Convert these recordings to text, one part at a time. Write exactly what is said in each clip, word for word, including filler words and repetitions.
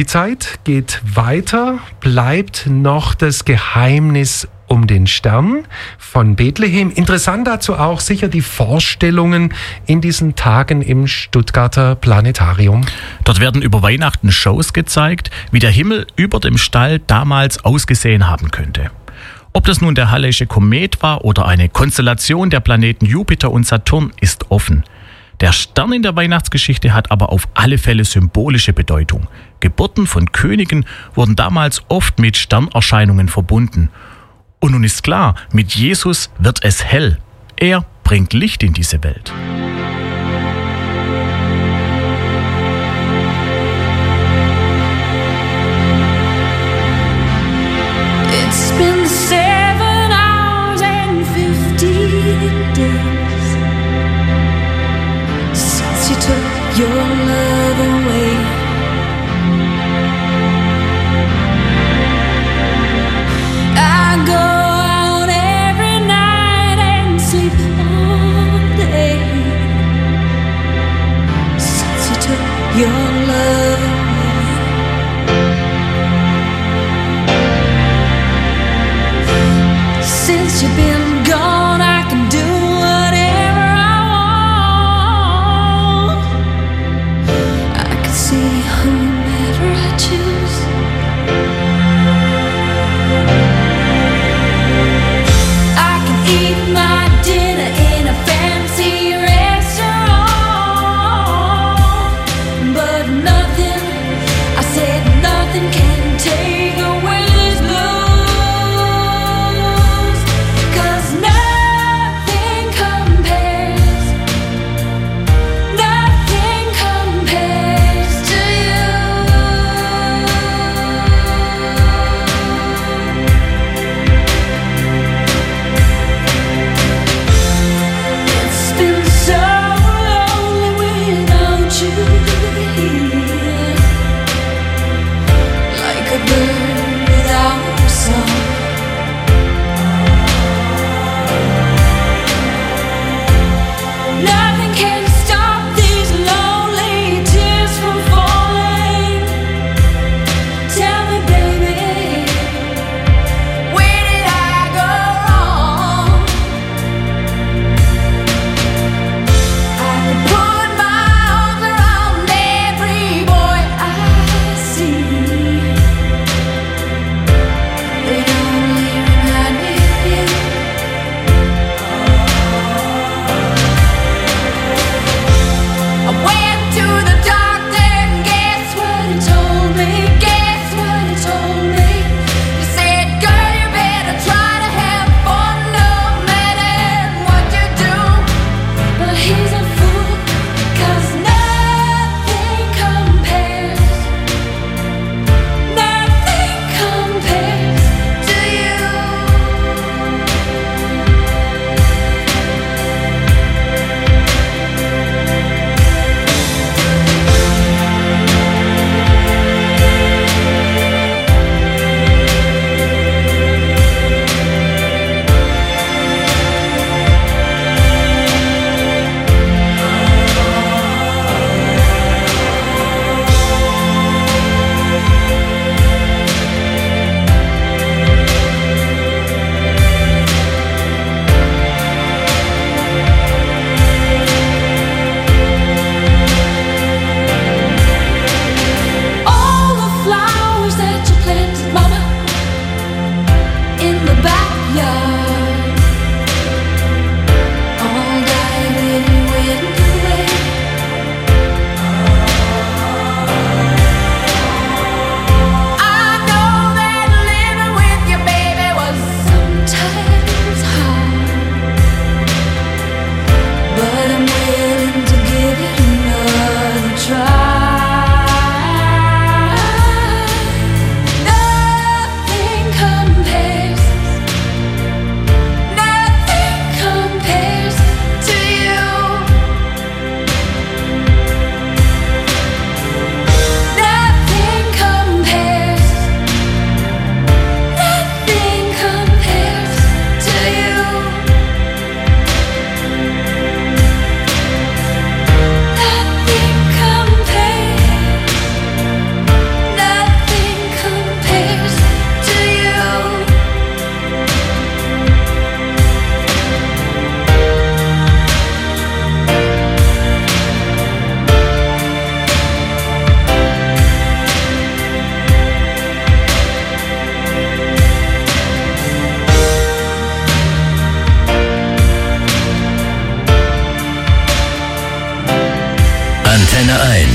Die Zeit geht weiter, bleibt noch das Geheimnis um den Stern von Bethlehem. Interessant dazu auch sicher die Vorstellungen in diesen Tagen im Stuttgarter Planetarium. Dort werden über Weihnachten Shows gezeigt, wie der Himmel über dem Stall damals ausgesehen haben könnte. Ob das nun der Halleische Komet war oder eine Konstellation der Planeten Jupiter und Saturn, ist offen. Der Stern in der Weihnachtsgeschichte hat aber auf alle Fälle symbolische Bedeutung. Geburten von Königen wurden damals oft mit Sternerscheinungen verbunden. Und nun ist klar, mit Jesus wird es hell. Er bringt Licht in diese Welt. It's been seven hours and fifty days since you took your love away. I go out every night and sleep all day since you took your love away. Since you've been gone, I can do whatever I want. I can see whomever I choose. I can eat my dinner in a fancy restaurant, but nothing, I said nothing can take away this blues. 'Cause nothing compares, nothing compares to you.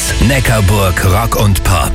eins. Neckarburg Rock und Pop.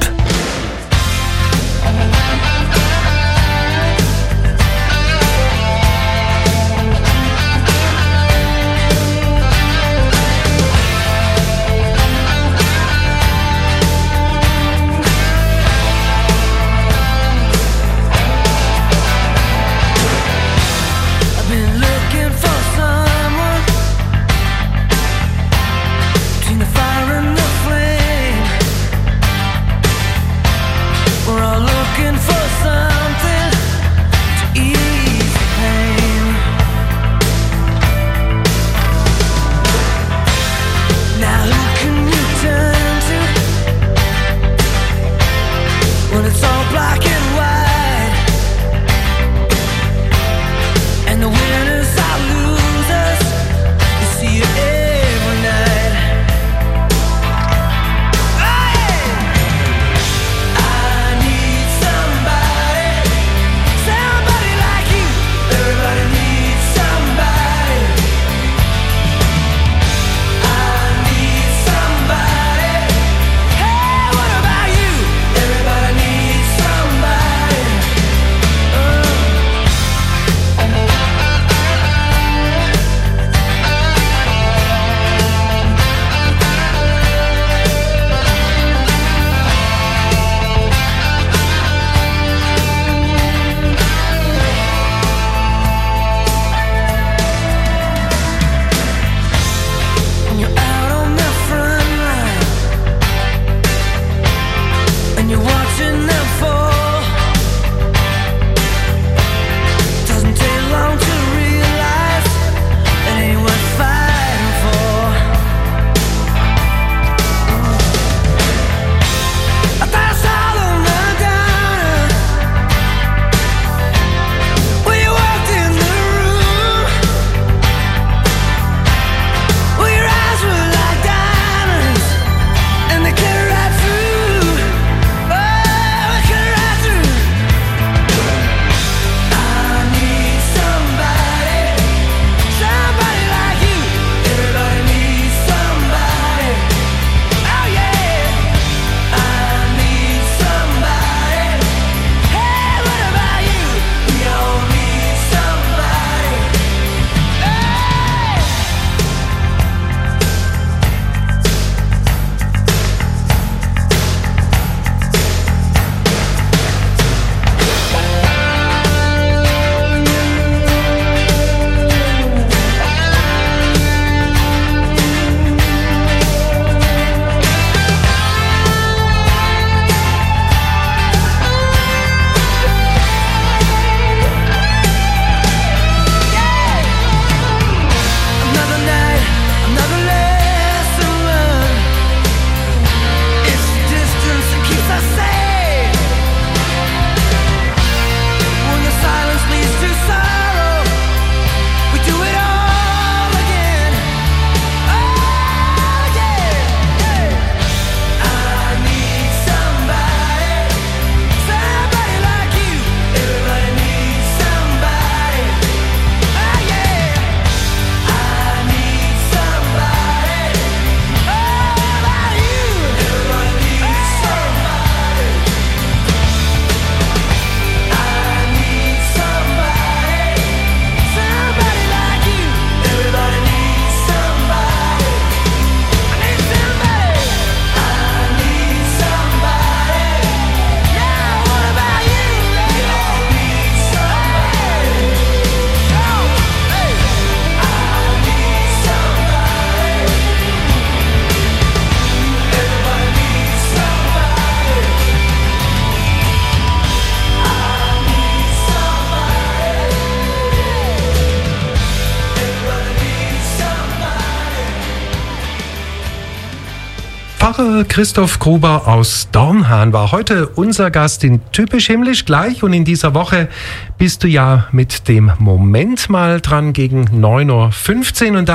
Pfarrer Christoph Gruber aus Dornhahn war heute unser Gast in Typisch Himmlisch gleich. Und in dieser Woche bist du ja mit dem Moment mal dran gegen neun Uhr fünfzehn. Und da